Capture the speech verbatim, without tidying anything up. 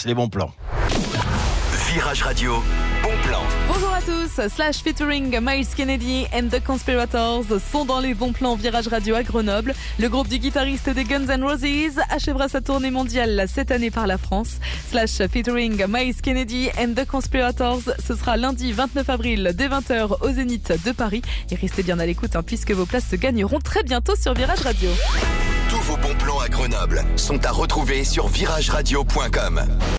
les bons plans. Virage Radio, bon plan. Bonjour à tous, Slash featuring Miles Kennedy and the Conspirators sont dans les bons plans Virage Radio à Grenoble. Le groupe du guitariste des Guns N' Roses achèvera sa tournée mondiale cette année par la France. Slash featuring Miles Kennedy and the Conspirators, ce sera lundi vingt-neuf avril dès vingt heures au Zénith de Paris. Et restez bien à l'écoute hein, puisque vos places se gagneront très bientôt sur Virage Radio. Tous vos bons plans à Grenoble sont à retrouver sur virage radio point com.